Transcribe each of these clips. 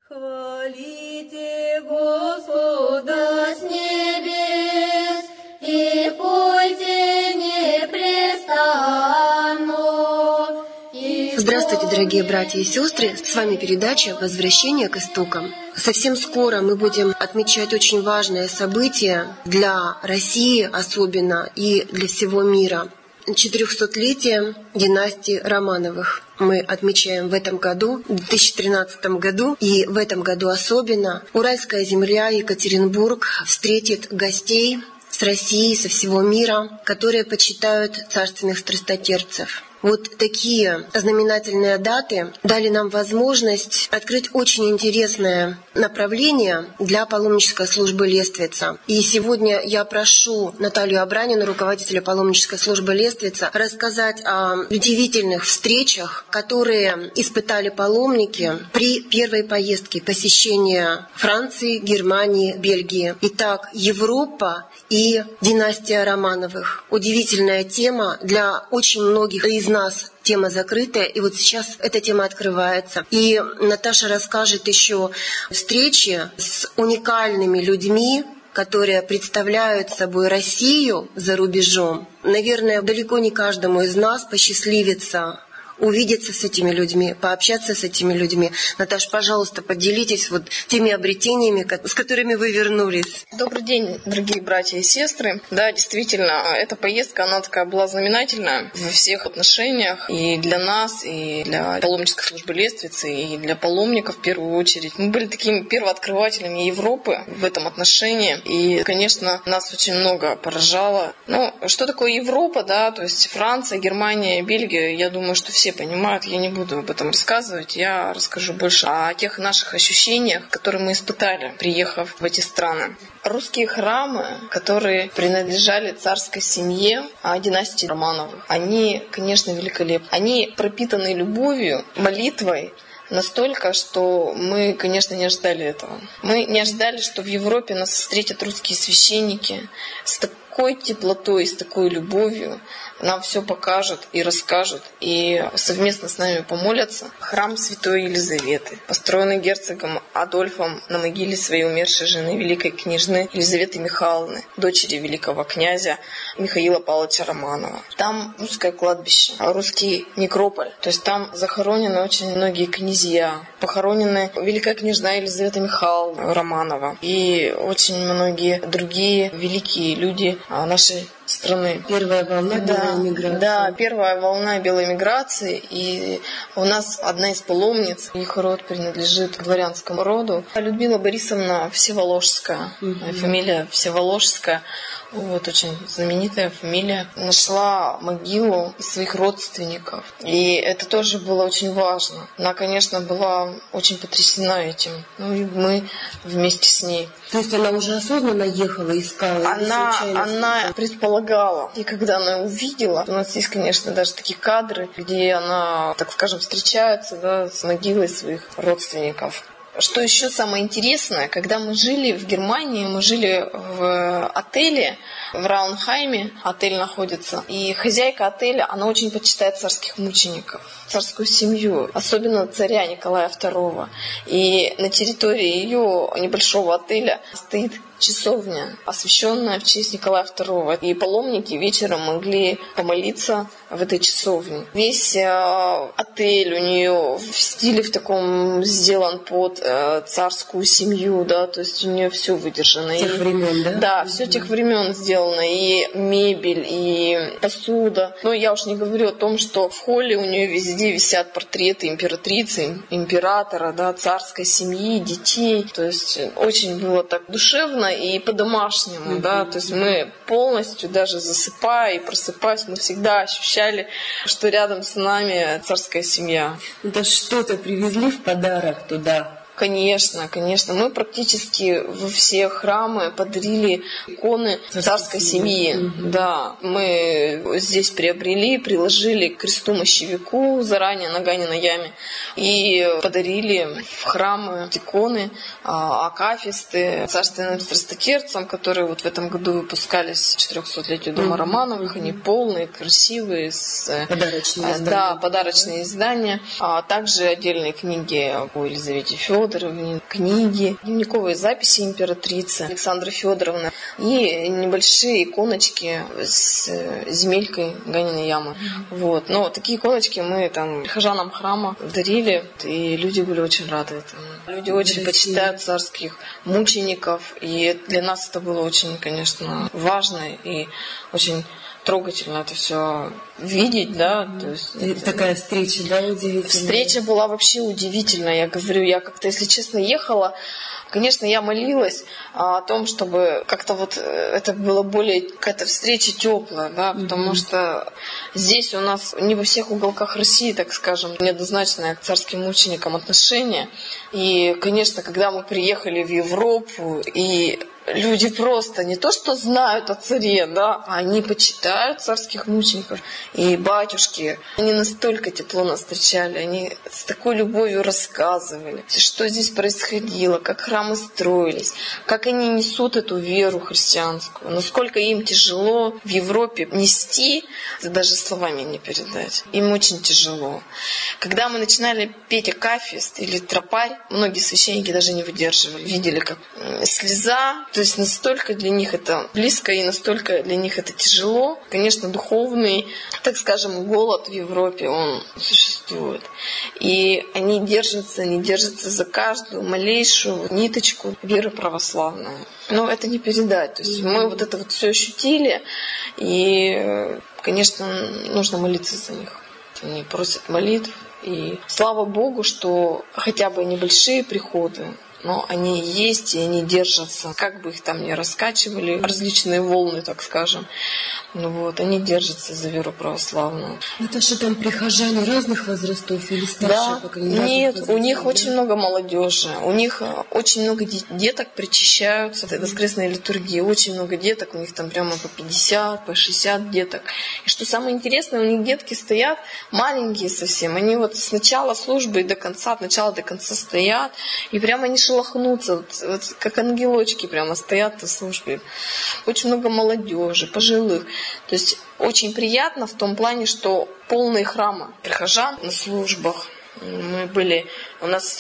Хвалите Господа с небес и пойте непрестанно. Здравствуйте, дорогие братья и сестры! С вами передача «Возвращение к истокам». Совсем скоро мы будем отмечать очень важное событие для России особенно и для всего мира. 400-летие династии Романовых мы отмечаем в этом году, в 2013 году. И в этом году особенно Уральская земля, Екатеринбург встретит гостей с России, со всего мира, которые почитают царственных страстотерпцев. Вот такие знаменательные даты дали нам возможность открыть очень интересное направление для паломнической службы Лествица. И сегодня я прошу Наталью Абранину, руководителя паломнической службы Лествица, рассказать о удивительных встречах, которые испытали паломники при первой поездке посещения Франции, Германии, Бельгии. Итак, Европа и династия Романовых. Удивительная тема для очень многих из нас. Тема закрытая, и вот сейчас эта тема открывается. И Наташа расскажет еще встречи с уникальными людьми, которые представляют собой Россию за рубежом. Наверное, далеко не каждому из нас посчастливится увидеться с этими людьми, пообщаться с этими людьми. Наташа, пожалуйста, поделитесь вот теми обретениями, с которыми вы вернулись. Добрый день, дорогие братья и сестры. Да, действительно, эта поездка, она такая была знаменательная во всех отношениях. И для нас, и для паломнической службы Лествицы, и для паломников в первую очередь. Мы были такими первооткрывателями Европы в этом отношении. И, конечно, нас очень много поражало. Ну, что такое Европа, да, то есть Франция, Германия, Бельгия, я думаю, что все понимают, я не буду об этом рассказывать, я расскажу больше о тех наших ощущениях, которые мы испытали, приехав в эти страны. Русские храмы, которые принадлежали царской семье династии Романовых, они, конечно, великолепны. Они пропитаны любовью, молитвой, настолько, что мы, конечно, не ожидали этого. Мы не ожидали, что в Европе нас встретят русские священники с такой теплотой, с такой любовью. Нам все покажут и расскажут, и совместно с нами помолятся. Храм Святой Елизаветы, построенный герцогом Адольфом на могиле своей умершей жены, великой княжны Елизаветы Михайловны, дочери великого князя Михаила Павловича Романова. Там русское кладбище, русский некрополь. То есть там захоронены очень многие князья, похоронены великая княжна Елизавета Михайловна Романова и очень многие другие великие люди нашей страны. Первая волна белой миграции. Да, первая волна белой миграции. И у нас одна из паломниц, их род принадлежит дворянскому роду, Людмила Борисовна Всеволожская. Фамилия Всеволожская. Вот, очень знаменитая фамилия. Нашла могилу своих родственников. И это тоже было очень важно. Она, конечно, была очень потрясена этим. Ну и мы вместе с ней. То есть она уже осознанно ехала, искала? Она предполагала. И когда она увидела, у нас есть, конечно, даже такие кадры, где она, так скажем, встречается, да, с могилой своих родственников. Что еще самое интересное, когда мы жили в Германии, мы жили в отеле в Раунхайме, отель находится, и хозяйка отеля, она очень почитает царских мучеников, царскую семью, особенно царя Николая II. И на территории ее небольшого отеля стоит часовня, освященная в честь Николая II. И паломники вечером могли помолиться в этой часовне. Весь отель у нее в стиле в таком сделан под царскую семью, да, то есть у нее все выдержано. Тех времен, да? Да, все тех времен сделано, и мебель, и посуда. Но я уж не говорю о том, что в холле у нее везде висят портреты императрицы, императора, да, царской семьи, детей. То есть очень было так душевно и по-домашнему, да, то есть мы полностью, даже засыпая и просыпаясь, мы всегда ощущали, что рядом с нами царская семья. Это что-то привезли в подарок туда? Конечно, конечно. Мы практически во все храмы подарили иконы царской семьи. Да, мы здесь приобрели, приложили к кресту-мощевику заранее на Ганиной яме и подарили в храмы иконы, акафисты царственным страстотерпцам, которые вот в этом году выпускались к 400-летию дома Романовых. Они полные, красивые, подарочные издания. Да, подарочные издания. А также отдельные книги о Елизавете Федоровне, Федоровне книги, дневниковые записи императрицы Александры Федоровны и небольшие иконочки с земелькой Ганиной ямы. Вот. Но такие иконочки мы там прихожанам храма дарили, и люди были очень рады этому. Люди очень почитают царских мучеников, и для нас это было очень, конечно, важно и очень трогательно это все видеть, да. То есть, такая встреча, да, удивительная. Встреча была вообще удивительная. Я говорю, я как-то, если честно, ехала. Конечно, я молилась о том, чтобы как-то вот это было более какая-то встреча теплая, да, потому что здесь у нас не во всех уголках России, так скажем, неоднозначное к царским мученикам отношение. И, конечно, когда мы приехали в Европу, и люди просто не то что знают о царе, да, а они почитают царских мучеников. И батюшки, они настолько тепло нас встречали, они с такой любовью рассказывали, что здесь происходило, как храмы строились, как они несут эту веру христианскую, насколько им тяжело в Европе нести, это даже словами не передать. Им очень тяжело. Когда мы начинали петь акафист или тропарь, многие священники даже не выдерживали, видели, как слеза. То есть настолько для них это близко и настолько для них это тяжело. Конечно, духовный, так скажем, голод в Европе, он существует. И они держатся за каждую малейшую ниточку веры православной. Но это не передать. То есть мы вот это вот все ощутили, и, конечно, нужно молиться за них. Они просят молитв. И слава Богу, что хотя бы небольшие приходы, но они есть, и они держатся. Как бы их там ни раскачивали, различные волны, так скажем. Ну вот, они держатся за веру православную. Это что там прихожане разных возрастов или старшие поколения? Нет, у них очень много молодежи. У них очень много деток причащаются в воскресной литургии. Очень много деток. У них там прямо по 50, по 60 деток. И что самое интересное, у них детки стоят маленькие совсем. Они вот с начала службы и до конца, от начала до конца стоят. И прямо не шелохнутся. Вот как ангелочки прямо стоят на службе. Очень много молодежи, пожилых. То есть очень приятно в том плане, что полные храмы прихожан на службах. Мы были, у нас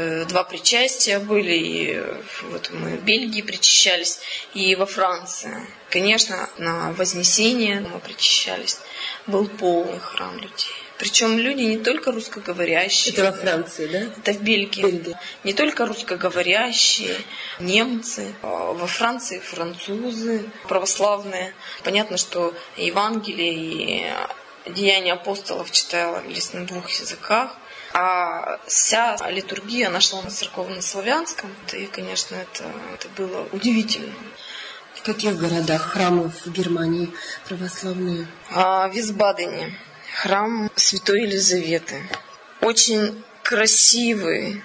2 причастия были, и вот мы в Бельгии причащались, и во Франции. Конечно, на Вознесение мы причащались. Был полный храм людей. Причем люди не только русскоговорящие. Это во Франции, да? Это в Бельгии. Не только русскоговорящие, немцы. Во Франции французы православные. Понятно, что Евангелие и Деяния апостолов читались на 2 языках. А вся литургия, она шла на церковно-славянском. И, конечно, это было удивительно. В каких городах храмы в Германии православные? В Висбадене. Храм Святой Елизаветы. Очень красивый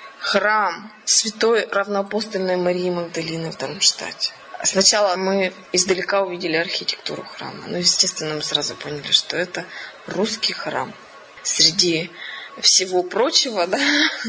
храм Святой Равноапостольной Марии Магдалины в Дармштадте. Сначала мы издалека увидели архитектуру храма. Но, естественно, мы сразу поняли, что это русский храм. Среди всего прочего, да,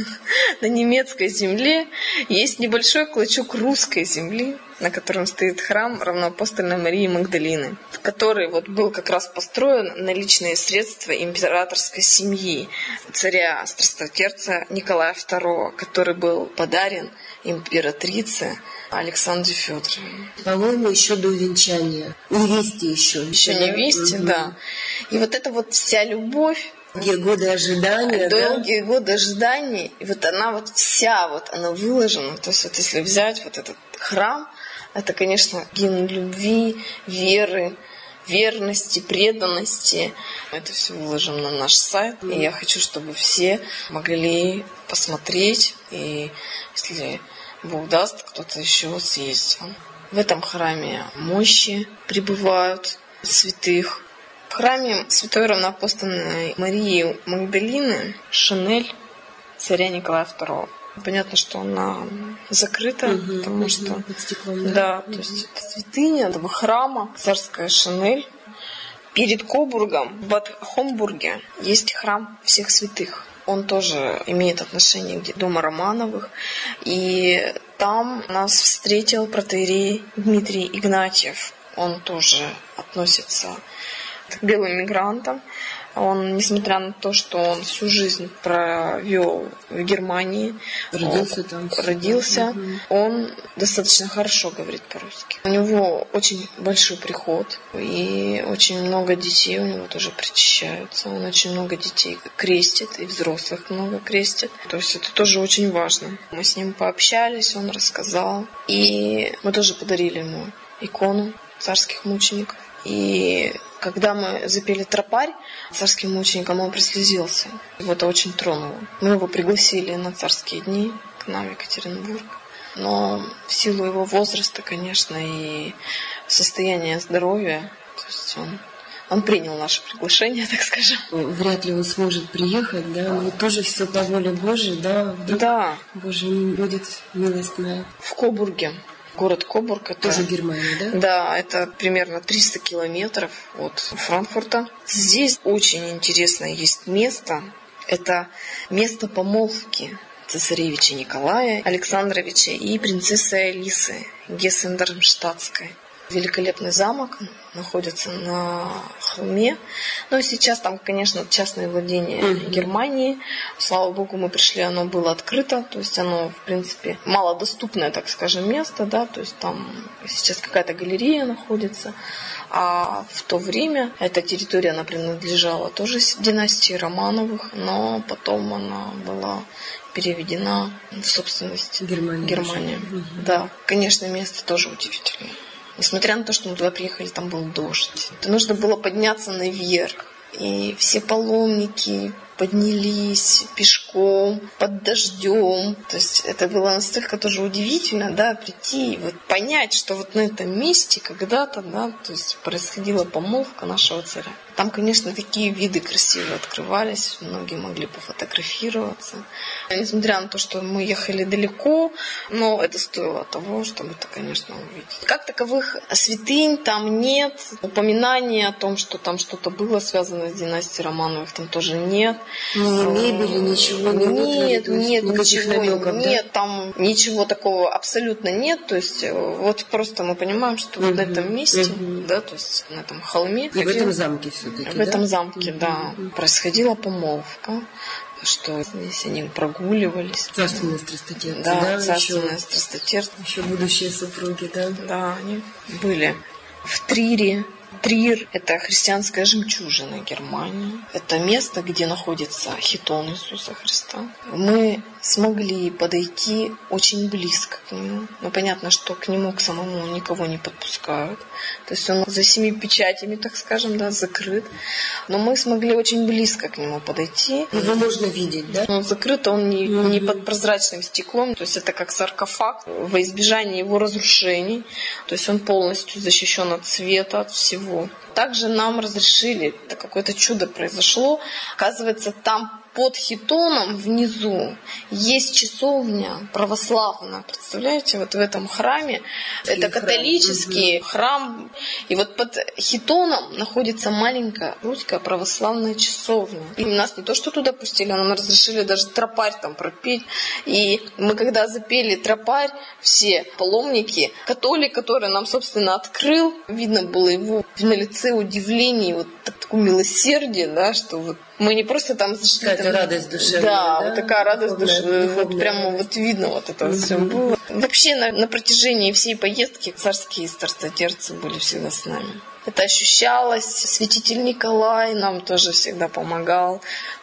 на немецкой земле есть небольшой клочок русской земли, на котором стоит храм Равноапостольной Марии Магдалины, который вот был как раз построен на личные средства императорской семьи царя страстотерца Николая II, который был подарен императрице Александре Федоровне. По-моему, еще до венчания. Невесте еще. Еще невесте, да. И вот эта вот вся любовь, долгие годы ожидания. Долгие годы ожиданий. И вот она вот вся, вот она выложена. То есть вот если взять вот этот храм, это, конечно, гимн любви, веры, верности, преданности. Это все выложено на наш сайт. И я хочу, чтобы все могли посмотреть. И если Бог даст, кто-то еще съездил. В этом храме мощи пребывают святых. В храме Святой Равноапостольной Марии Магдалины Шинель царя Николая II. Понятно, что она закрыта, потому что под стеклом, да, то есть это святыня этого храма, царская Шинель. Перед Кобургом в Бад Хомбурге есть храм всех святых. Он тоже имеет отношение к дому Романовых. И там нас встретил протоиерей Дмитрий Игнатьев. Он тоже относится к белым мигрантам. Он, несмотря на то, что он всю жизнь провел в Германии, родился, он достаточно хорошо говорит по-русски. У него очень большой приход, и очень много детей у него тоже причащаются. Он очень много детей крестит, и взрослых много крестит. То есть это тоже очень важно. Мы с ним пообщались, он рассказал. И мы тоже подарили ему икону царских мучеников. И когда мы запели тропарь царским мученикам, он прослезился. Его это очень тронуло. Мы его пригласили на царские дни к нам в Екатеринбург. Но в силу его возраста, конечно, и состояния здоровья, то есть он принял наше приглашение, так скажем. Вряд ли он сможет приехать, да, но тоже все по воле Божией, да? Да. Божия будет милостная. В Кобурге. Город Кобург. Это тоже Германия, да? Да, это примерно 300 километров от Франкфурта. Здесь очень интересное есть место. Это место помолвки цесаревича Николая Александровича и принцессы Алисы Гессен-Дармштадтской. Великолепный замок находится на холме. Но сейчас там, конечно, частное владение Германии. Слава богу, мы пришли, оно было открыто. То есть оно, в принципе, малодоступное, так скажем, место. Да? То есть там сейчас какая-то галерея находится. А в то время эта территория, она принадлежала тоже династии Романовых. Но потом она была переведена в собственность Германии. Да, конечно, место тоже удивительное. Несмотря на то, что мы туда приехали, там был дождь. Нужно было подняться наверх. И все паломники поднялись пешком, под дождем. То есть это было настолько тоже удивительно, да, прийти и вот понять, что вот на этом месте когда-то, да, то есть происходила помолвка нашего царя. Там, конечно, такие виды красивые открывались, многие могли пофотографироваться. Несмотря на то, что мы ехали далеко, но это стоило того, чтобы это, конечно, увидеть. Как таковых святынь там нет, упоминаний о том, что там что-то было связано с династией Романовых, там тоже нет. Мебели, ничего нет, никаких намеков, нет, там ничего такого абсолютно нет. То есть вот просто мы понимаем, что вот на этом месте, да, то есть на этом холме. И в этом замке все-таки. В этом замке, да, происходила помолвка. Что здесь они прогуливались. Царственные страстотерцы, да? Царственные страстотерцы. Еще будущие супруги, да? Да, они были в Трире. Трир – это христианская жемчужина Германии. Это место, где находится хитон Иисуса Христа. Мы смогли подойти очень близко к нему. Но понятно, что к нему, к самому, никого не подпускают. То есть он за 7 печатями, так скажем, да, закрыт. Но мы смогли очень близко к нему подойти. Его можно видеть, да? Он закрыт, он не под прозрачным стеклом. То есть это как саркофаг во избежание его разрушений. То есть он полностью защищен от света, от всего. Также нам разрешили, это какое-то чудо произошло. Оказывается, там под хитоном внизу есть часовня православная. Представляете, вот в этом храме. Это католический храм. И вот под хитоном находится маленькая русская православная часовня. И нас не то, что туда пустили, нам разрешили даже тропарь там пропеть. И мы когда запели тропарь, все паломники, католик, который нам, собственно, открыл, видно было его на лице удивление, вот такое милосердие, да, что вот мы не просто там зашли. Какая-то радость душевная. Да, вот такая радость душевная. Вот прямо вот видно вот это все было. Вообще на протяжении всей поездки царские страстотерцы были всегда с нами. Это ощущалось. Святитель Николай нам тоже всегда помогал.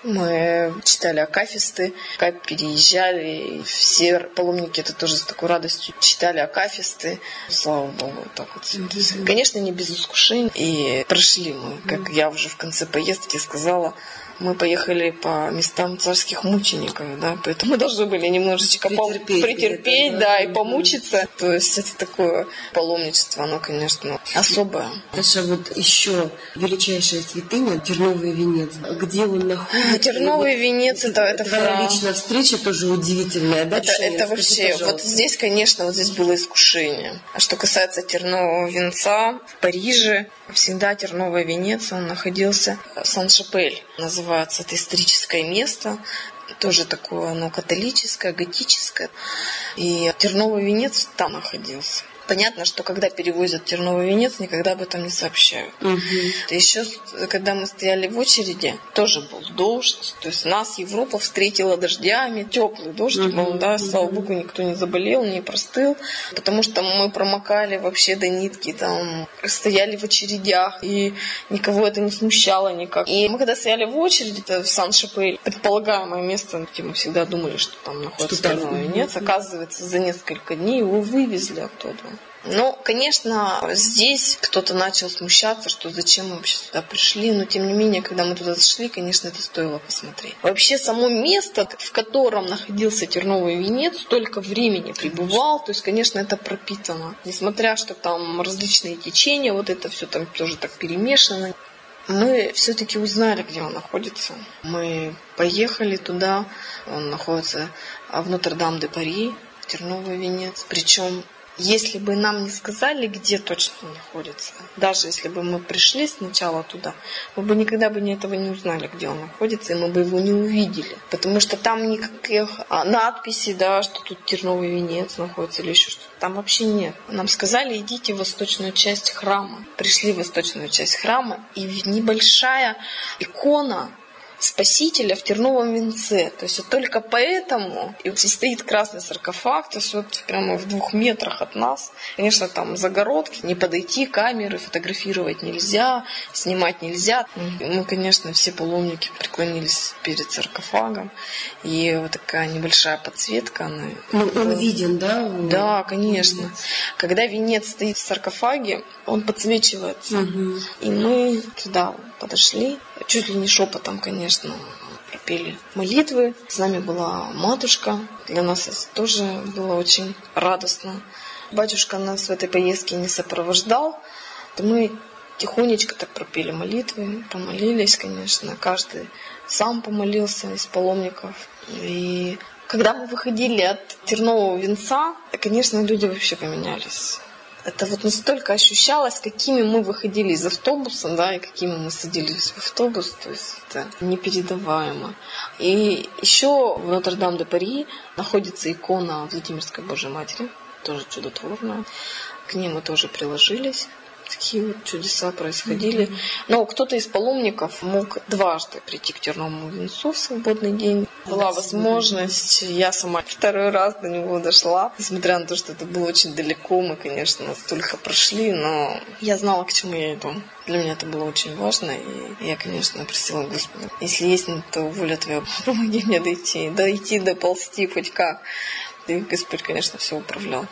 Мы читали акафисты, как переезжали. Все паломники это тоже с такой радостью читали акафисты. Слава Богу, так вот. Конечно, не без искушений. И прошли мы, как я уже в конце поездки сказала, мы поехали по местам царских мучеников, да, поэтому мы должны были немножечко претерпеть, да, и помучиться. То есть это такое паломничество, оно, конечно, особое. Даша, вот еще величайшая святыня, Терновый венец. Где он находится? Терновый венец, это твоя личная встреча тоже удивительная, да? Это вообще, вот здесь, конечно, вот здесь было искушение. А что касается Тернового венца, в Париже всегда Терновый венец, он находился в Сан-Шапель, называется это историческое место. Тоже такое, оно католическое, готическое. И Терновый венец там находился. Понятно, что когда перевозят терновый венец, никогда об этом не сообщают. Еще, когда мы стояли в очереди, тоже был дождь. То есть нас Европа встретила дождями, теплый дождь был, да, слава богу, никто не заболел, не простыл. Потому что мы промокали вообще до нитки, там, стояли в очередях, и никого это не смущало никак. И мы когда стояли в очереди, это в Сан-Шапель, предполагаемое место, где мы всегда думали, что там находится терновый венец, оказывается, за несколько дней его вывезли оттуда. Ну, конечно, здесь кто-то начал смущаться, что зачем мы вообще сюда пришли, но тем не менее, когда мы туда зашли, конечно, это стоило посмотреть. Вообще, само место, в котором находился терновый венец, столько времени пребывал, то есть, конечно, это пропитано. Несмотря, что там различные течения, вот это все там тоже так перемешано. Мы все-таки узнали, где он находится. Мы поехали туда, он находится в Нотр-Дам-де-Пари, терновый венец, причем если бы нам не сказали, где точно он находится, даже если бы мы пришли сначала туда, мы бы никогда этого не узнали, где он находится, и мы бы его не увидели. Потому что там никаких надписей, да, что тут терновый венец находится или еще что-то. Там вообще нет. Нам сказали, идите в восточную часть храма. Пришли в восточную часть храма, и небольшая икона Спасителя в терновом венце. То есть вот только поэтому и стоит красный саркофаг, то есть вот прямо в 2 метрах от нас. Конечно, там загородки, не подойти, камеры фотографировать нельзя, снимать нельзя. Мы, конечно, все паломники преклонились перед саркофагом. И вот такая небольшая подсветка. Он виден, да? Да, конечно. Когда венец стоит в саркофаге, он подсвечивается. И мы туда подошли, чуть ли не шепотом, конечно, пропели молитвы. С нами была матушка. Для нас это тоже было очень радостно. Батюшка нас в этой поездке не сопровождал. То мы тихонечко так пропели молитвы, помолились, конечно. Каждый сам помолился из паломников. И когда мы выходили от тернового венца, конечно, люди вообще поменялись. Это вот настолько ощущалось, какими мы выходили из автобуса, да, и какими мы садились в автобус, то есть это непередаваемо. И еще в Нотр-Дам-де-Пари находится икона Владимирской Божьей Матери, тоже чудотворная. К ней мы тоже приложились. Такие вот чудеса происходили. Но кто-то из паломников мог дважды прийти к терновому венцу в свободный день. Была возможность, я сама 2-й раз до него дошла. Несмотря на то, что это было очень далеко, мы, конечно, столько прошли, но я знала, к чему я иду. Для меня это было очень важно, и я, конечно, просила Господа, если есть на то воля Твоя, помоги мне дойти, доползти хоть как. И Господь, конечно, все управлял.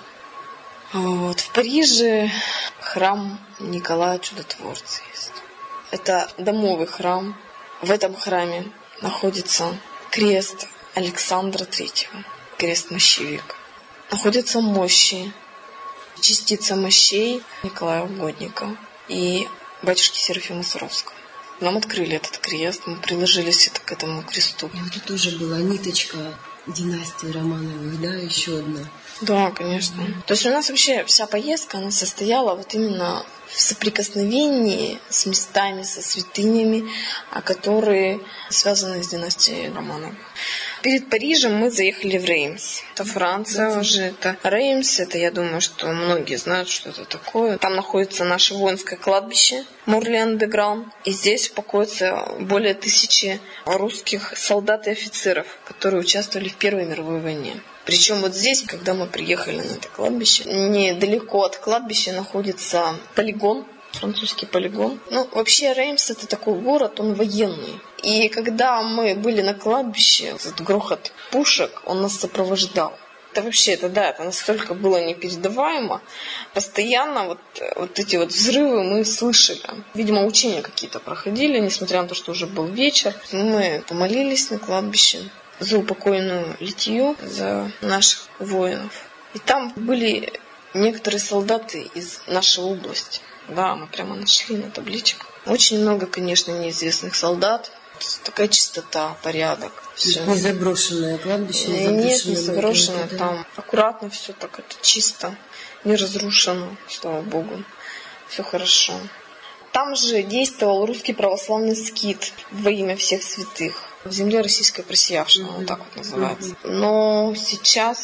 Вот. В Париже храм Николая Чудотворца есть. Это домовый храм. В этом храме находится крест Александра III, крест-мощевик. Находятся мощи, частица мощей Николая Угодника и батюшки Серафима Саровского. Нам открыли этот крест, мы приложились к этому кресту. И вот тут тоже была ниточка династии Романовых, да, еще одна. Да, конечно. То есть у нас вообще вся поездка, она состояла вот именно в соприкосновении с местами, со святынями, которые связаны с династией Романовых. Перед Парижем мы заехали в Реймс. Это Франция уже. Это Реймс. Это, я думаю, что многие знают, что это такое. Там находится наше воинское кладбище Мурлен-де-Гран. И здесь покоятся более 1000 русских солдат и офицеров, которые участвовали в Первой мировой войне. Причем вот здесь, когда мы приехали на это кладбище, недалеко от кладбища находится полигон, французский полигон. Ну, вообще Реймс — это такой город, он военный. И когда мы были на кладбище, этот грохот пушек, он нас сопровождал. Это вообще, это настолько было непередаваемо. Постоянно вот эти вот взрывы мы слышали. Видимо, учения какие-то проходили, несмотря на то, что уже был вечер. Мы помолились на кладбище за упокойную Литию, за наших воинов. И там были некоторые солдаты из нашей области. Да, мы прямо нашли на табличках. Очень много, конечно, неизвестных солдат. Такая чистота, порядок. Все. Не заброшенное кладбище? Нет, не заброшенное. Да. Там аккуратно все так, это чисто, не разрушено, слава Богу. Все хорошо. Там же действовал русский православный скит во имя всех святых. В земле российской просиявшего, вот так вот называется. Но сейчас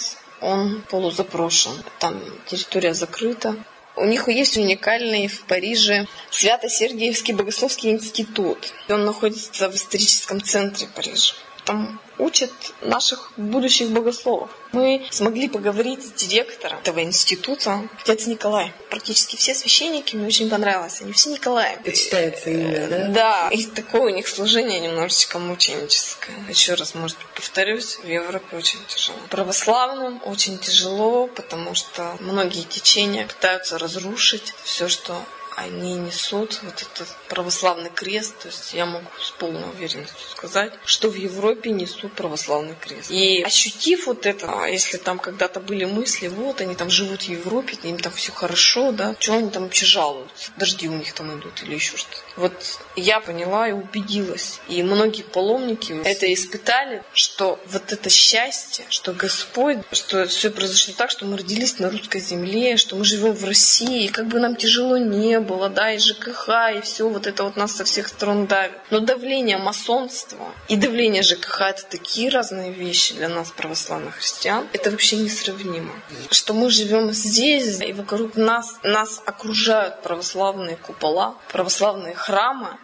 он полузаброшен. Там территория закрыта. У них есть уникальный в Париже Свято-Сергиевский богословский институт. Он находится в историческом центре Парижа. Там учат наших будущих богословов. Мы смогли поговорить с директором этого института, отец Николай. Практически все священники мне очень понравилось. Они все Николаи. Почитается имя, да? Да. И такое у них служение немножечко мученическое. Еще раз, может быть, повторюсь, в Европе очень тяжело. Православным очень тяжело, потому что многие течения пытаются разрушить все, что они несут, вот этот православный крест. То есть я могу с полной уверенностью сказать, что в Европе несут православный крест. И ощутив вот это, если там когда-то были мысли, вот они там живут в Европе, им там все хорошо, да, чего они там вообще жалуются? Дожди у них там идут или еще что-то. Вот я поняла и убедилась. И многие паломники это испытали, что вот это счастье, что Господь, что все произошло так, что мы родились на русской земле, что мы живем в России, и как бы нам тяжело не было, да, и ЖКХ, и все вот это вот нас со всех сторон давит. Но давление масонства и давление ЖКХ — это такие разные вещи для нас, православных христиан. Это вообще несравнимо. Что мы живем здесь, и вокруг нас окружают православные купола, православные храмы.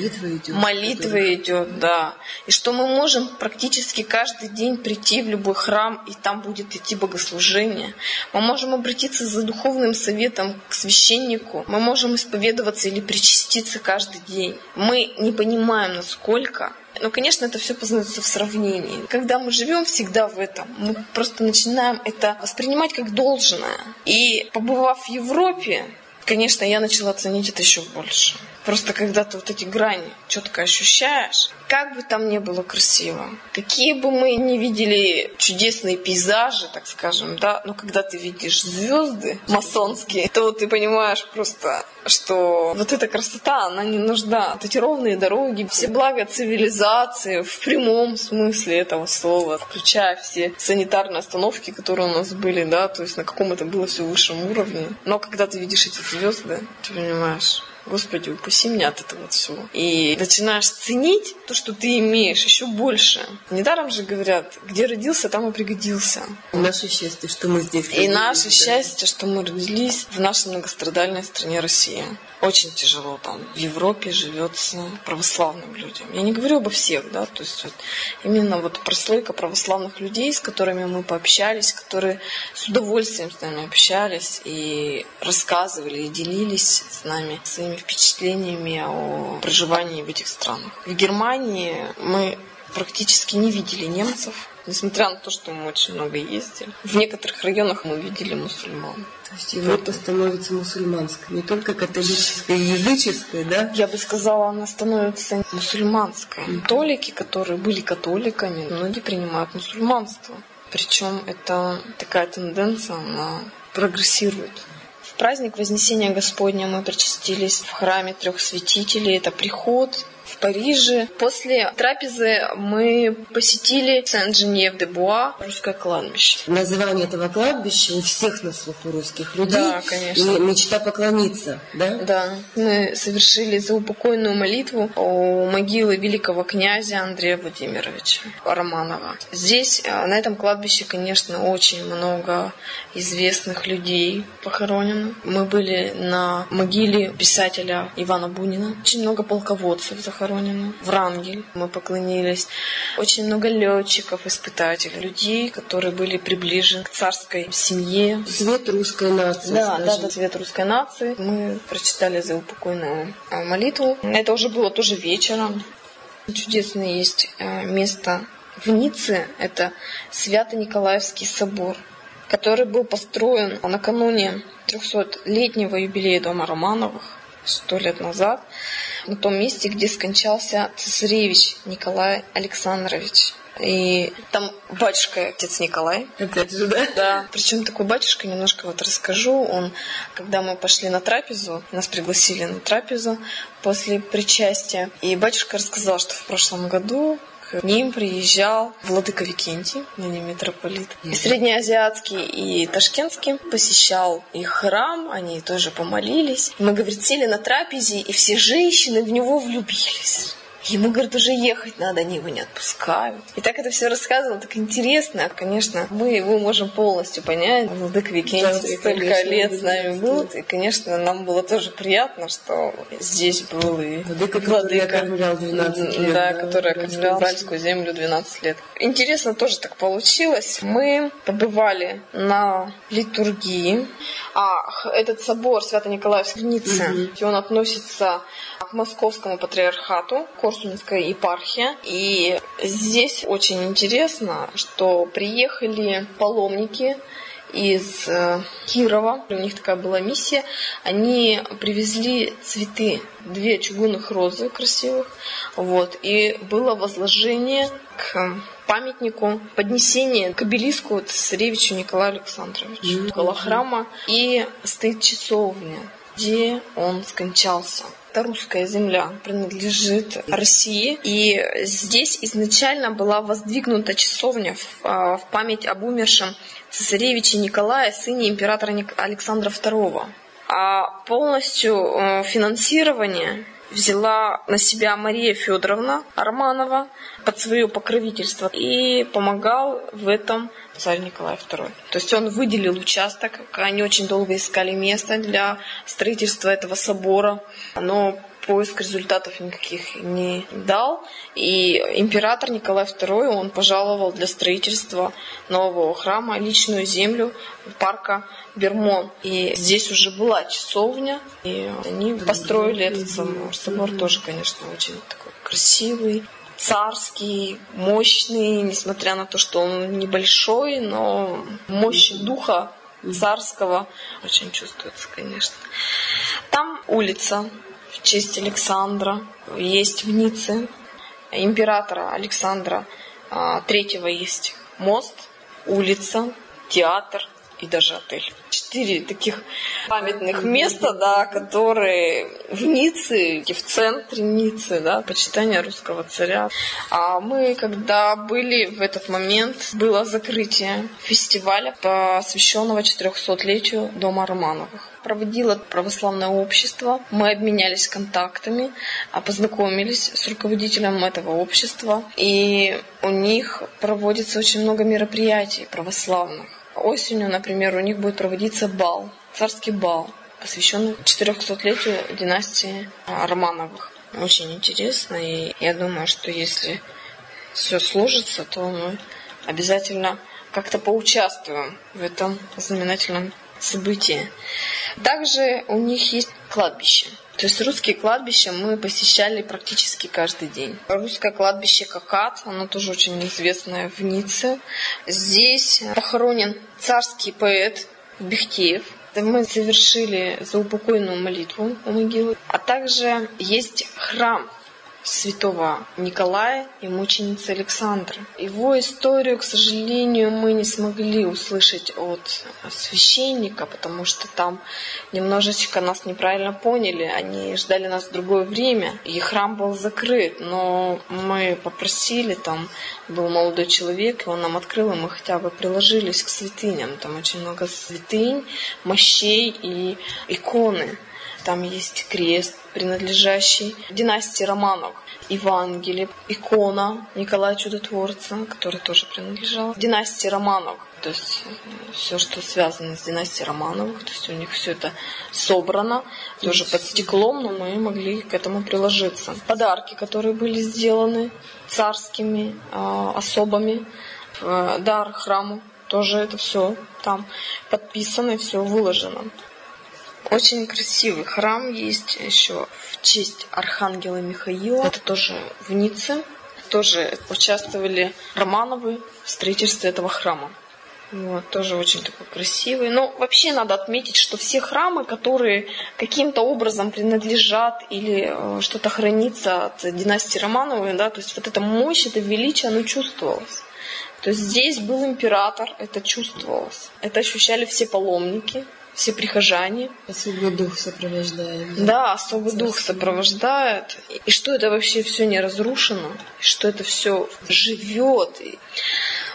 Молитва идет, да. И что мы можем практически каждый день прийти в любой храм, и там будет идти богослужение. Мы можем обратиться за духовным советом к священнику. Мы можем исповедоваться или причаститься каждый день. Мы не понимаем, насколько. Но, конечно, это все познается в сравнении. Когда мы живем всегда в этом, мы просто начинаем это воспринимать как должное. И побывав в Европе, конечно, я начала ценить это еще больше. Просто когда ты вот эти грани четко ощущаешь, как бы там ни было красиво, какие бы мы ни видели чудесные пейзажи, так скажем, да, но когда ты видишь звезды масонские, то ты понимаешь просто, что вот эта красота, она не нужна. Вот эти ровные дороги, все блага цивилизации в прямом смысле этого слова, включая все санитарные остановки, которые у нас были, да, то есть на каком это было все высшем уровне. Но когда ты видишь эти звезды, ты понимаешь, Господи, упаси меня от этого всего. И начинаешь ценить то, что ты имеешь, еще больше. Недаром же говорят, где родился, там и пригодился. И наше счастье, что мы здесь родились. И наше счастье, что мы родились в нашей многострадальной стране Россия. Очень тяжело там в Европе живется православным людям. Я не говорю обо всех, да, то есть вот именно вот прослойка православных людей, с которыми мы пообщались, которые с удовольствием с нами общались и рассказывали, и делились с нами своими впечатлениями о проживании в этих странах. В Германии мы практически не видели немцев, несмотря на то, что мы очень много ездили. В некоторых районах мы видели мусульман. То есть Европа становится мусульманской, не только католической и языческой, да? Я бы сказала, она становится мусульманской. Католики, которые были католиками, многие принимают мусульманство. Причем это такая тенденция, она прогрессирует. В праздник Вознесения Господня мы причастились в храме 3 святителей. Это приход в Париже. После трапезы мы посетили Сен-Женьев-де-Буа, русское кладбище. Название этого кладбища у всех на слуху русских людей. Да, конечно. И мечта поклониться, да? Да. Мы совершили заупокойную молитву у могилы великого князя Андрея Владимировича Романова. Здесь, на этом кладбище, конечно, очень много известных людей похоронено. Мы были на могиле писателя Ивана Бунина. Очень много полководцев захоронено. Врангель мы поклонились. Очень много летчиков, испытателей, людей, которые были приближены к царской семье. Цвет русской нации. Да, цвет русской нации. Мы прочитали заупокойную молитву. Это уже было тоже вечером. Чудесное есть место в Ницце. Это Свято-Николаевский собор, который был построен накануне 300-летнего юбилея дома Романовых 100 лет назад, на том месте, где скончался цесаревич Николай Александрович. И там батюшка, отец Николай. Опять же, да? Да. Причем такой батюшка, немножко вот расскажу. Он, когда мы пошли на трапезу, нас пригласили на трапезу после причастия, и батюшка рассказал, что в прошлом году к ним приезжал владыка Викентий, ныне митрополит, и среднеазиатский, и ташкентский, посещал их храм, они тоже помолились. Мы, говорит, сели на трапезе, и все женщины в него влюбились. Ему, говорит, уже ехать надо, они его не отпускают. И так это все рассказывал, так интересно. Конечно, мы его можем полностью понять. Владыка Викентий столько лет с нами был. И, конечно, нам было тоже приятно, что здесь был и Владыка, который окормлял 12 лет. Да, который окормлял Уральскую землю 12 лет. Интересно тоже так получилось. Мы побывали на литургии. Этот собор Свято-Николаевской в Ницце, он относится к Московскому патриархату, Корсунская епархия. И здесь очень интересно, что приехали паломники из Кирова. У них такая была миссия. Они привезли цветы, 2 чугунных розы красивых. И было возложение к памятнику, поднесение к обелиску цесаревичу Николаю Александровичу. Около храма. И стоит часовня, где он скончался. Это русская земля, принадлежит России. И здесь изначально была воздвигнута часовня в память об умершем цесаревиче Николае, сыне императора Александра II. А полностью финансирование взяла на себя Мария Федоровна Романова под свое покровительство, и помогал в этом царь Николай II. То есть он выделил участок, они очень долго искали место для строительства этого собора, но поиск результатов никаких не дал. И император Николай II, он пожаловал для строительства нового храма личную землю парка Бермон. И здесь уже была часовня, и они построили этот собор. Собор тоже, конечно, очень такой красивый, царский, мощный, несмотря на то, что он небольшой, но мощь духа царского очень чувствуется, конечно. Там улица в честь Александра есть в Ницце. Императора Александра III есть мост, улица, театр и даже отель. 4 таких памятных места, да, которые в Ницце, в центре Ниццы, да, почитание русского царя. А мы, когда были в этот момент, было закрытие фестиваля, посвященного 400-летию дома Романовых. Проводило православное общество, мы обменялись контактами, познакомились с руководителем этого общества, и у них проводится очень много мероприятий православных. Осенью, например, у них будет проводиться бал, царский бал, посвященный 400-летию династии Романовых. Очень интересно, и я думаю, что если все сложится, то мы обязательно как-то поучаствуем в этом знаменательном событии. Также у них есть кладбище. То есть русские кладбища мы посещали практически каждый день. Русское кладбище Какат, оно тоже очень известное в Ницце. Здесь похоронен царский поэт Бехтеев. Мы совершили заупокойную молитву у могилы. А также есть храм святого Николая и мученицы Александры. Его историю, к сожалению, мы не смогли услышать от священника, потому что там немножечко нас неправильно поняли. Они ждали нас в другое время, и храм был закрыт. Но мы попросили, там был молодой человек, и он нам открыл, и мы хотя бы приложились к святыням. Там очень много святынь, мощей и иконы. Там есть крест, принадлежащий династии Романовых, Евангелие, икона Николая Чудотворца, который тоже принадлежал династии Романовых. То есть все, что связано с династией Романовых, то есть у них все это собрано, тоже под стеклом, но мы могли к этому приложиться. Подарки, которые были сделаны царскими особами в дар храму, тоже это все там подписано и все выложено. Очень красивый храм есть еще в честь архангела Михаила. Это тоже в Ницце. Тоже участвовали Романовы в строительстве этого храма. Тоже очень такой красивый. Но вообще надо отметить, что все храмы, которые каким-то образом принадлежат или что-то хранится от династии Романовой, да, то есть вот эта мощь, это величие, оно чувствовалось. То есть здесь был император, это чувствовалось. Это ощущали все паломники, все прихожане. Особый дух сопровождает. Да, особый дух сопровождает. И что это вообще все не разрушено, что это все живет.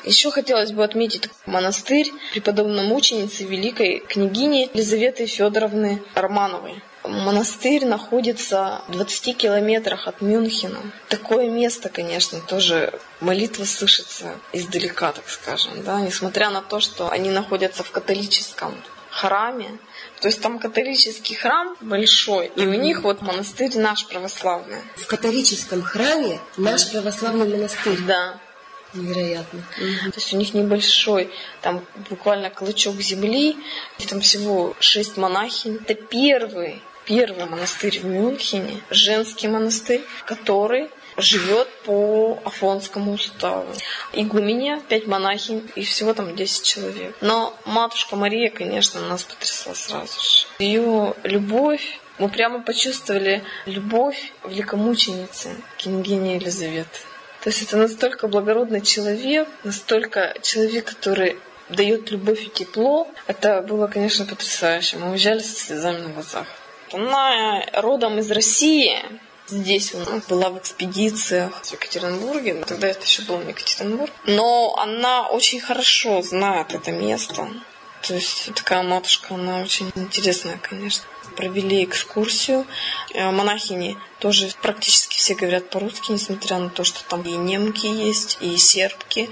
Еще хотелось бы отметить монастырь преподобной мученицы великой княгини Елизаветы Федоровны Романовой. Монастырь находится в 20 километрах от Мюнхена. Такое место, конечно, тоже молитва слышится издалека, так скажем, да, несмотря на то, что они находятся в католическом храме. То есть там католический храм большой, и у них вот монастырь наш православный. В католическом храме наш православный монастырь. Да. Невероятно. То есть у них небольшой, там буквально клочок земли, и там всего 6 монахинь. Это первый монастырь в Мюнхене, женский монастырь, который живет по Афонскому уставу. Игуменья, 5 монахинь, и всего там 10 человек. Но матушка Мария, конечно, нас потрясла сразу же. Ее любовь, мы прямо почувствовали любовь великомученицы княгини Елизаветы. То есть это настолько благородный человек, настолько человек, который дает любовь и тепло. Это было, конечно, потрясающе. Мы уезжали со слезами на глазах. Она родом из России. Здесь она была в экспедициях в Екатеринбурге. Тогда это еще был не Екатеринбург. Но она очень хорошо знает это место. То есть такая матушка, она очень интересная, конечно. Провели экскурсию. Монахини тоже практически все говорят по-русски, несмотря на то, что там и немки есть, и сербки,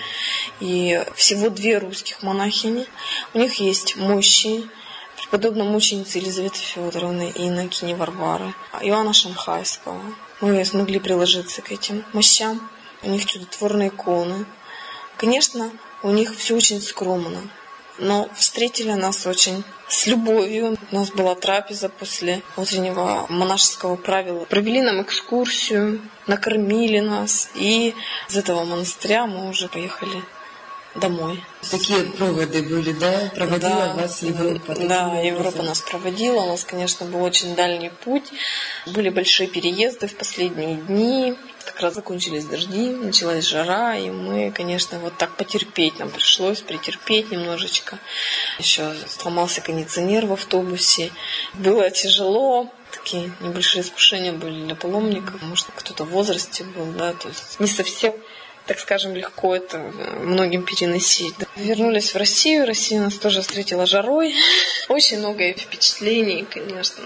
и всего 2 русских монахини. У них есть мощи, преподобная мученица Елизаветы Федоровны и инокини Варвары, Иоанна Шанхайского. Мы смогли приложиться к этим мощам. У них чудотворные иконы. Конечно, у них все очень скромно. Но встретили нас очень с любовью. У нас была трапеза после утреннего монашеского правила. Провели нам экскурсию, накормили нас. И из этого монастыря мы уже поехали домой. Такие проводы были, да? Проводила вас Европа. Да, Европа нас проводила. У нас, конечно, был очень дальний путь. Были большие переезды в последние дни. Как раз закончились дожди, началась жара, и мы, конечно, вот так потерпеть нам пришлось, претерпеть немножечко. Еще сломался кондиционер в автобусе. Было тяжело. Такие небольшие искушения были для паломников. Может, кто-то в возрасте был, да, то есть не совсем, так скажем, легко это многим переносить. Вернулись в Россию. Россия нас тоже встретила жарой. Очень много впечатлений, конечно.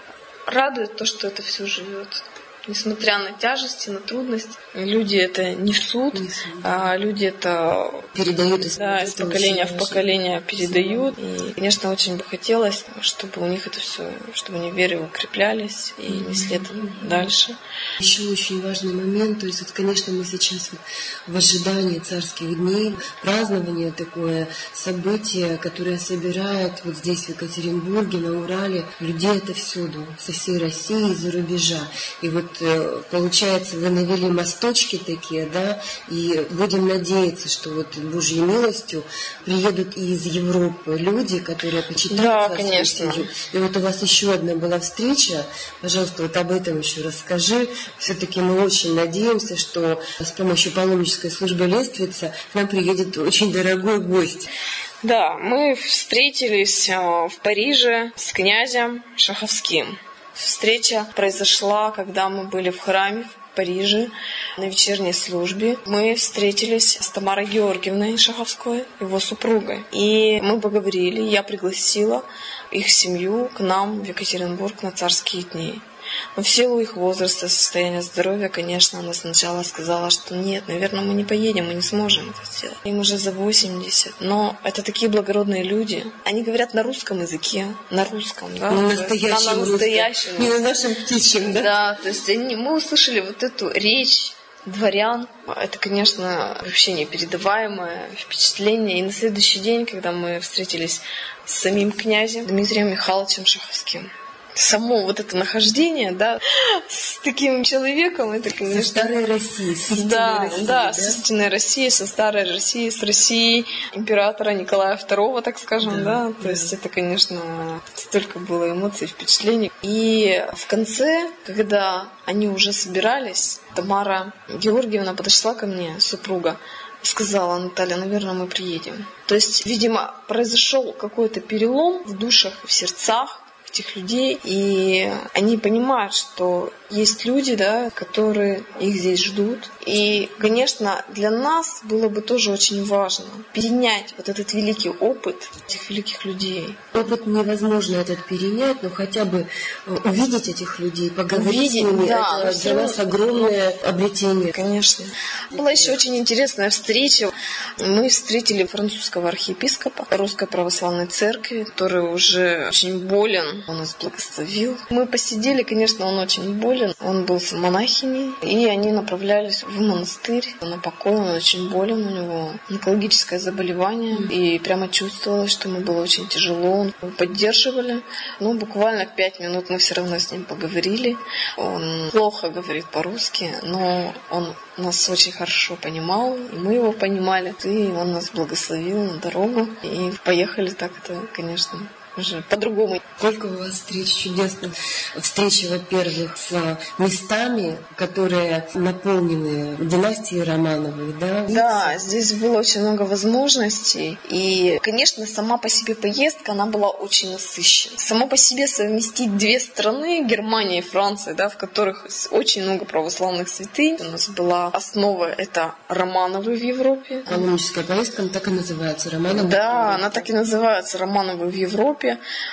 Радует то, что это все живет. Несмотря на тяжести, на трудности, люди это несут, а люди это передают из поколения в поколение передают. И, конечно, очень бы хотелось, чтобы у них это все, чтобы они в вере укреплялись и несли это дальше. Еще очень важный момент, то есть, вот, конечно, мы сейчас вот в ожидании царских дней, празднование такое, событие, которое собирает вот здесь, в Екатеринбурге, на Урале, людей это всюду, со всей России, из-за рубежа. И вот получается, вы навели мосточки такие, да, и будем надеяться, что вот Божьей милостью приедут и из Европы люди, которые почитают вас. Конечно. И вот у вас еще одна была встреча, пожалуйста, вот об этом еще расскажи. Все-таки мы очень надеемся, что с помощью паломнической службы Лествица к нам приедет очень дорогой гость. Да, мы встретились в Париже с князем Шаховским. Встреча произошла, когда мы были в храме в Париже на вечерней службе. Мы встретились с Тамарой Георгиевной Шаховской, его супругой. И мы поговорили, я пригласила их семью к нам в Екатеринбург на царские дни. Но в силу их возраста, состояния здоровья, конечно, она сначала сказала, что нет, наверное, мы не поедем, мы не сможем это сделать. Им уже за 80. Но это такие благородные люди. Они говорят на русском языке, на русском, да? На настоящем. Не на нашем птичьем, да? Да, то есть мы услышали вот эту речь дворян. Это, конечно, вообще непередаваемое впечатление. И на следующий день, когда мы встретились с самим князем Дмитрием Михайловичем Шаховским, само вот это нахождение, да, с таким человеком, это, конечно... Со старой Россией, с истинной Россией, со старой Россией, с Россией императора Николая II, так скажем, да. То есть это, конечно, столько было эмоций, впечатлений. И в конце, когда они уже собирались, Тамара Георгиевна подошла ко мне, супруга, сказала: Наталья, наверное, мы приедем. То есть, видимо, произошел какой-то перелом в душах, в сердцах этих людей, и они понимают, что есть люди, да, которые их здесь ждут, И, конечно, для нас было бы тоже очень важно перенять вот этот великий опыт этих великих людей. Опыт невозможно этот перенять, но хотя бы увидеть этих людей, поговорить с ними, да, это для нас огромное обретение. Конечно. Была еще очень интересная встреча. Мы встретили французского архиепископа Русской Православной Церкви, который уже очень болен. Он нас благословил. Мы посидели, конечно, он очень болен. Он был с монахиней, и они направлялись в монастырь на покой. Он очень болен, у него онкологическое заболевание. И прямо чувствовалось, что ему было очень тяжело. Мы поддерживали. Но буквально 5 минут мы все равно с ним поговорили. Он плохо говорит по-русски, но он нас очень хорошо понимал, и мы его понимали. И он нас благословил на дорогу. И поехали так, это, конечно, уже по-другому. Сколько у вас встреч чудесных. Встречи, во-первых, с местами, которые наполнены династией Романовых, да? Да, здесь было очень много возможностей. И, конечно, сама по себе поездка, она была очень насыщена. Само по себе совместить две страны, Германия и Франция, да, в которых очень много православных святынь. У нас была основа, это Романовы в Европе. Паломническая поездка, она так и называется, Романовы. Да, она так и называется, Романовы в Европе.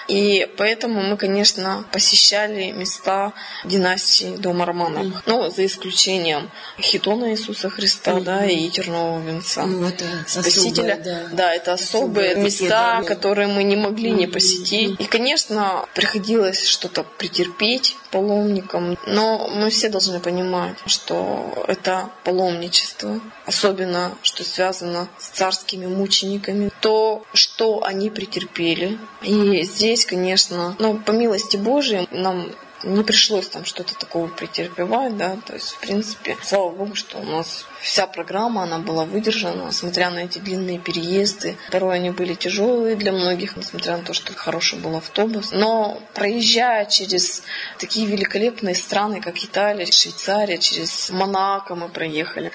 И поэтому мы, конечно, посещали места династии дома Романовых. Ну, за исключением Хитона Иисуса Христа, да, и Тернового венца. Ну, это Спасителя. особое, Да, это особые места, да. которые мы не могли не посетить. И, конечно, приходилось что-то претерпеть паломникам. Но мы все должны понимать, что это паломничество, особенно, что связано с царскими мучениками, то, что они претерпели. И здесь, конечно, по милости Божией нам не пришлось там что-то такого претерпевать, да, то есть, в принципе, слава Богу, что у нас вся программа, она была выдержана, несмотря на эти длинные переезды. Порой они были тяжелые для многих, несмотря на то, что хороший был автобус. Но проезжая через такие великолепные страны, как Италия, Швейцария, через Монако мы проехали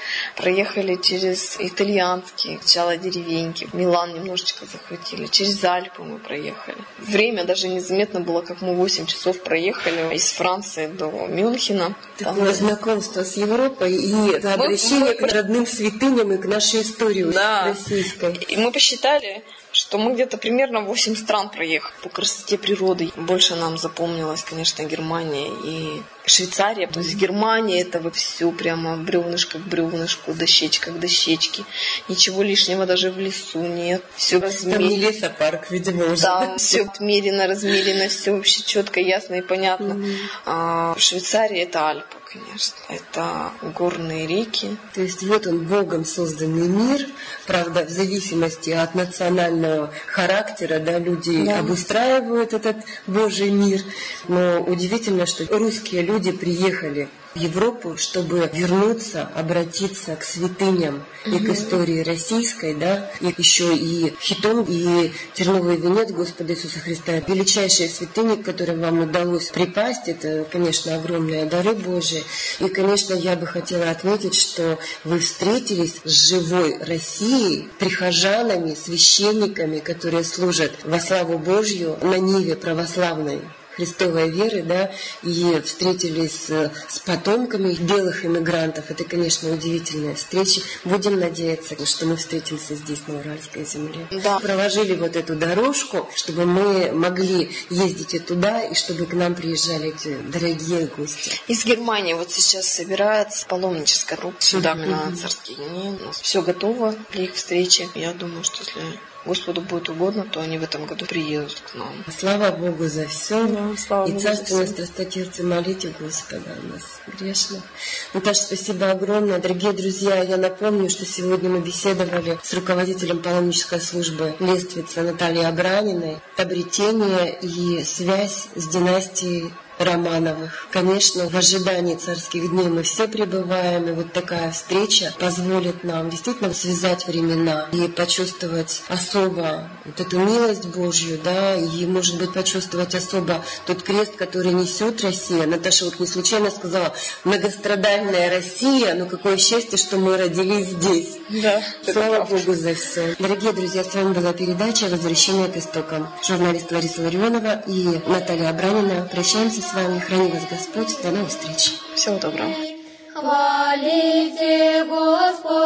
через итальянские сначала деревеньки, Милан немножечко захватили, через Альпы мы проехали. Время даже незаметно было, как мы 8 часов проехали из Франции до Мюнхена. Такое знакомство с Европой и это обращение к родным святыням и к нашей истории российской. И мы посчитали, что мы где-то примерно 8 стран проехали по красоте природы. Больше нам запомнилась, конечно, Германия и Швейцария. То есть Германия — это вот все прямо бревнышко к бревнышку, дощечка к дощечке. Ничего лишнего даже в лесу нет. Все размерено. Там не лесопарк, видимо, уже. Да, все отмерено, размерено, все вообще четко, ясно и понятно. А в Швейцарии это Альпы, конечно. Это горные реки. То есть вот он, Богом созданный мир. Правда, в зависимости от национального характера, да, люди обустраивают этот Божий мир. Но удивительно, что русские люди приехали в Европу, чтобы вернуться, обратиться к святыням и к истории российской, да, и еще и Хитон, и Терновый венец Господа Иисуса Христа. Величайшие святыни, к которым вам удалось припасть, это, конечно, огромные дары Божии. И, конечно, я бы хотела отметить, что вы встретились с живой Россией, прихожанами, священниками, которые служат во славу Божью на ниве православной христовой веры, да, и встретились с потомками белых иммигрантов. Это, конечно, удивительная встреча. Будем надеяться, что мы встретимся здесь, на Уральской земле. Да. Проложили вот эту дорожку, чтобы мы могли ездить и туда, и чтобы к нам приезжали эти дорогие гости. Из Германии вот сейчас собирается паломническая группа сюда, на Царские дни. У нас все готово для их встречи. Я думаю, что если Господу будет угодно, то они в этом году приедут к нам. Слава Богу за все. Слава И Богу царственно за всё. страстотерпце молите Господа о нас грешных. Наташа, спасибо огромное. Дорогие друзья, я напомню, что сегодня мы беседовали с руководителем паломнической службы Лествицы Натальей Абраниной. Обретение и связь с династией Романовых. Конечно, в ожидании царских дней мы все пребываем, и вот такая встреча позволит нам действительно связать времена и почувствовать особо вот эту милость Божью, да, и, может быть, почувствовать особо тот крест, который несет Россия. Наташа вот не случайно сказала «многострадальная Россия», но какое счастье, что мы родились здесь. Да, Слава Богу за все. Дорогие друзья, с вами была передача «Возвращение к истокам». Журналист Лариса Ларионова и Наталья Абранина. Прощаемся с вами. Храни вас Господь. До новых встреч. Всего доброго. Хвалите Господа.